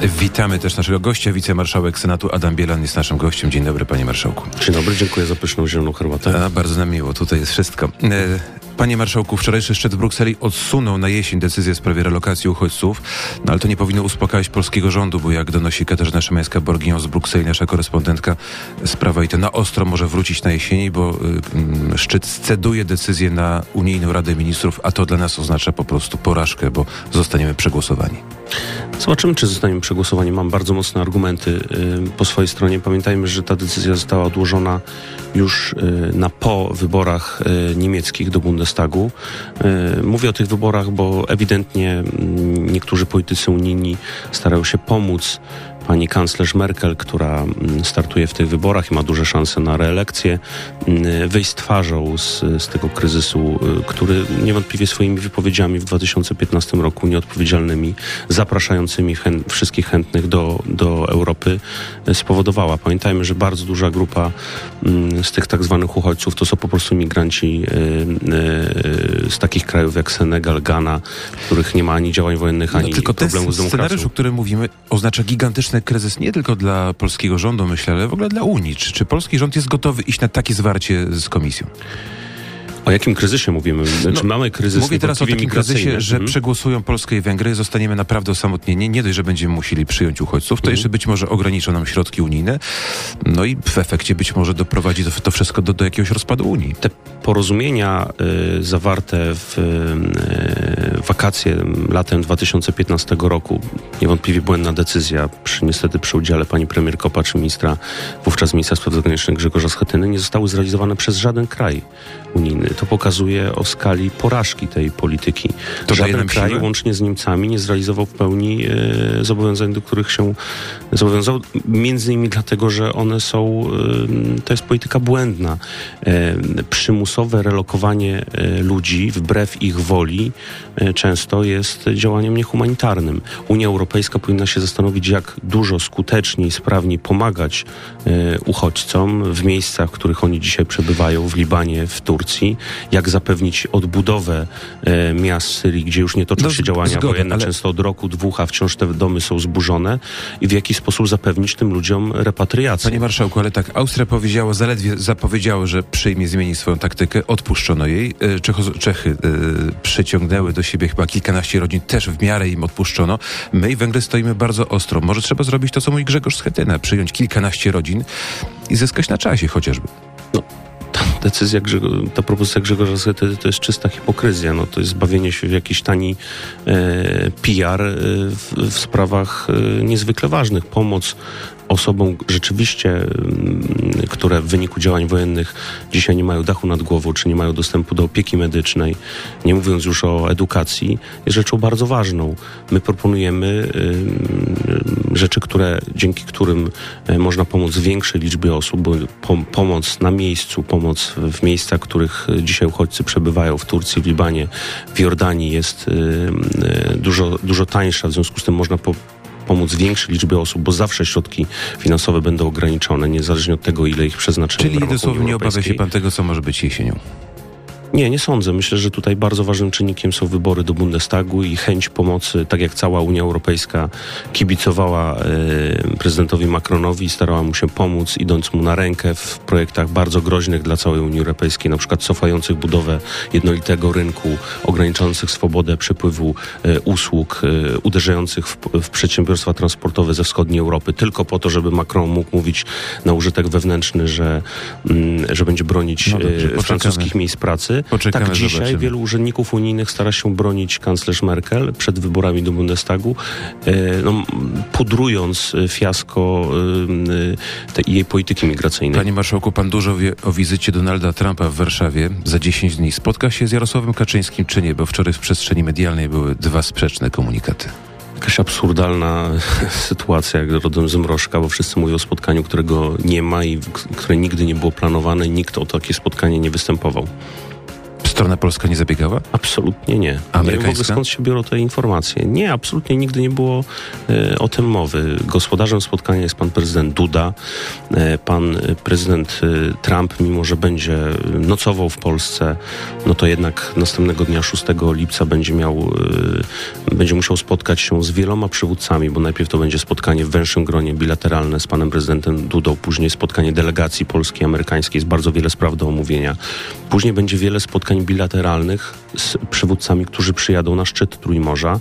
Witamy też naszego gościa, wicemarszałek Senatu Adam Bielan jest naszym gościem. Dzień dobry, panie marszałku. Dzień dobry, dziękuję za pyszną zieloną herbatę. Bardzo nam miło, tutaj jest wszystko. Panie marszałku, wczorajszy szczyt w Brukseli odsunął na jesień decyzję w sprawie relokacji uchodźców, no ale to nie powinno uspokajać polskiego rządu, bo jak donosi Katarzyna Szymańska-Borginią z Brukseli, nasza korespondentka, sprawa i to na ostro może wrócić na jesieni, bo szczyt sceduje decyzję na Unijną Radę Ministrów, a to dla nas oznacza po prostu porażkę, bo zostaniemy przegłosowani. Zobaczymy, czy zostaniemy przegłosowani. Mam bardzo mocne argumenty po swojej stronie. Pamiętajmy, że ta decyzja została odłożona już po wyborach niemieckich do Bundestagu. Mówię o tych wyborach, bo ewidentnie niektórzy politycy unijni starają się pomóc pani kanclerz Merkel, która startuje w tych wyborach i ma duże szanse na reelekcję, wyjść twarzą z tego kryzysu, który niewątpliwie swoimi wypowiedziami w 2015 roku nieodpowiedzialnymi, zapraszającymi wszystkich chętnych do Europy spowodowała. Pamiętajmy, że bardzo duża grupa z tych tak zwanych uchodźców to są po prostu migranci z takich krajów jak Senegal, Ghana, w których nie ma ani działań wojennych, ani problemu z demokracją. Scenariusz, o którym mówimy, oznacza gigantyczny kryzys nie tylko dla polskiego rządu, myślę, ale w ogóle dla Unii. Czy polski rząd jest gotowy iść na takie zwarcie z Komisją? O jakim kryzysie mówimy? Czy mamy kryzys? Mówię teraz o takim kryzysie, że przegłosują Polskę i Węgry, zostaniemy naprawdę osamotnieni. Nie dość, że będziemy musieli przyjąć uchodźców, to jeszcze być może ograniczą nam środki unijne. No i w efekcie być może doprowadzi to wszystko do jakiegoś rozpadu Unii. Te porozumienia zawarte w wakacje latem 2015 roku, niewątpliwie błędna decyzja, niestety przy udziale pani premier Kopacz i wówczas ministra spraw zagranicznych Grzegorza Schetyny, nie zostały zrealizowane przez żaden kraj unijny. To pokazuje o skali porażki tej polityki. Żaden kraj, łącznie z Niemcami, nie zrealizował w pełni zobowiązań, do których się zobowiązał. Między innymi dlatego, że one są, to jest polityka błędna. Przymusowe relokowanie ludzi wbrew ich woli często jest działaniem niehumanitarnym. Unia Europejska powinna się zastanowić, jak dużo skuteczniej, sprawniej pomagać uchodźcom w miejscach, w których oni dzisiaj przebywają, w Libanie, w Turcji, jak zapewnić odbudowę miast w Syrii, gdzie już nie toczą się działania wojenne, często od roku, dwóch, a wciąż te domy są zburzone, i w jaki sposób zapewnić tym ludziom repatriację. Panie marszałku, ale tak, Austria zaledwie zapowiedziała, że zmieni swoją taktykę, odpuszczono jej. Czechy przyciągnęły do siebie chyba kilkanaście rodzin, też w miarę im odpuszczono. My i Węgry stoimy bardzo ostro. Może trzeba zrobić to, co mówi Grzegorz Schetyna, przyjąć kilkanaście rodzin i zyskać na czasie chociażby. Ta propozycja Grzegorza Schetyny to jest czysta hipokryzja. To jest bawienie się w jakiś tani PR w sprawach niezwykle ważnych. Pomoc osobom rzeczywiście, które w wyniku działań wojennych dzisiaj nie mają dachu nad głową, czy nie mają dostępu do opieki medycznej, nie mówiąc już o edukacji, jest rzeczą bardzo ważną. My proponujemy rzeczy, dzięki którym można pomóc większej liczbie osób, bo pomoc na miejscu, pomoc w miejscach, w których dzisiaj uchodźcy przebywają, w Turcji, w Libanie, w Jordanii jest dużo tańsza, w związku z tym można pomóc większej liczbie osób, bo zawsze środki finansowe będą ograniczone, niezależnie od tego, ile ich przeznaczymy. Czyli dosłownie nie obawia się pan tego, co może być jesienią? Nie sądzę. Myślę, że tutaj bardzo ważnym czynnikiem są wybory do Bundestagu i chęć pomocy, tak jak cała Unia Europejska kibicowała prezydentowi Macronowi i starała mu się pomóc, idąc mu na rękę w projektach bardzo groźnych dla całej Unii Europejskiej, na przykład cofających budowę jednolitego rynku, ograniczających swobodę przepływu usług, uderzających w przedsiębiorstwa transportowe ze wschodniej Europy, tylko po to, żeby Macron mógł mówić na użytek wewnętrzny, że będzie bronić francuskich miejsc pracy. Tak dzisiaj zobaczymy. Wielu urzędników unijnych stara się bronić kanclerz Merkel przed wyborami do Bundestagu, pudrując fiasko jej polityki migracyjnej. Panie marszałku, pan dużo wie o wizycie Donalda Trumpa w Warszawie za 10 dni. Spotka się z Jarosławem Kaczyńskim czy nie? Bo wczoraj w przestrzeni medialnej były dwa sprzeczne komunikaty. Jakaś absurdalna sytuacja, jak rodem z mrożka, bo wszyscy mówią o spotkaniu, którego nie ma i które nigdy nie było planowane i nikt o takie spotkanie nie występował. strona polska nie zabiegała? Absolutnie nie. Amerykańska? W ogóle skąd się biorą te informacje? Nie, absolutnie nigdy nie było o tym mowy. Gospodarzem spotkania jest pan prezydent Duda. Pan prezydent Trump, mimo że będzie nocował w Polsce, no to jednak następnego dnia 6 lipca będzie musiał spotkać się z wieloma przywódcami, bo najpierw to będzie spotkanie w węższym gronie bilateralne z panem prezydentem Dudą, później spotkanie delegacji polskiej, amerykańskiej, jest bardzo wiele spraw do omówienia. Później będzie wiele spotkań bilateralnych z przywódcami, którzy przyjadą na szczyt Trójmorza.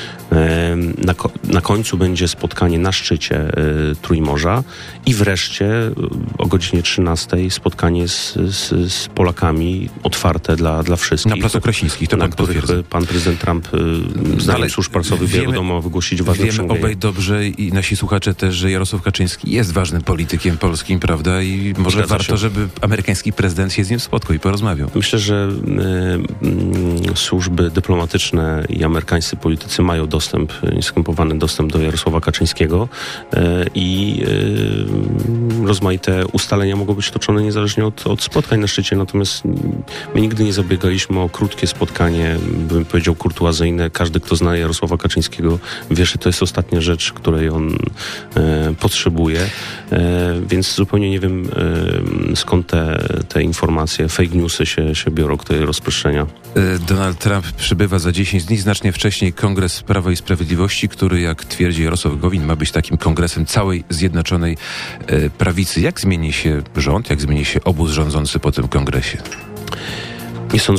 Na końcu będzie spotkanie na szczycie Trójmorza i wreszcie o godzinie 13 spotkanie z Polakami otwarte dla wszystkich. Na Placu Krasińskich, to na pan których potwierdza. pan prezydent Trump zdaniem służb prasowych wiadomo wygłosić ważne Wiemy przemówienie. obaj dobrze i nasi słuchacze też, że Jarosław Kaczyński jest ważnym politykiem polskim, prawda? I może Zgadza warto, się. żeby amerykański prezydent się z nim spotkał i porozmawiał. Myślę, że służby dyplomatyczne i amerykańscy politycy mają nieskrępowany dostęp do Jarosława Kaczyńskiego i rozmaite ustalenia mogą być toczone niezależnie od spotkań na szczycie, natomiast my nigdy nie zabiegaliśmy o krótkie spotkanie, bym powiedział kurtuazyjne. Każdy, kto zna Jarosława Kaczyńskiego, wie, że to jest ostatnia rzecz, której on potrzebuje, więc zupełnie nie wiem, skąd te informacje, fake newsy się biorą, które rozproszenia. Donald Trump przybywa za 10 dni, znacznie wcześniej Kongres Prawa i Sprawiedliwości, który, jak twierdzi Jarosław Gowin, ma być takim kongresem całej Zjednoczonej Prawicy. Jak zmieni się rząd, jak zmieni się obóz rządzący po tym kongresie? Nie sądzę,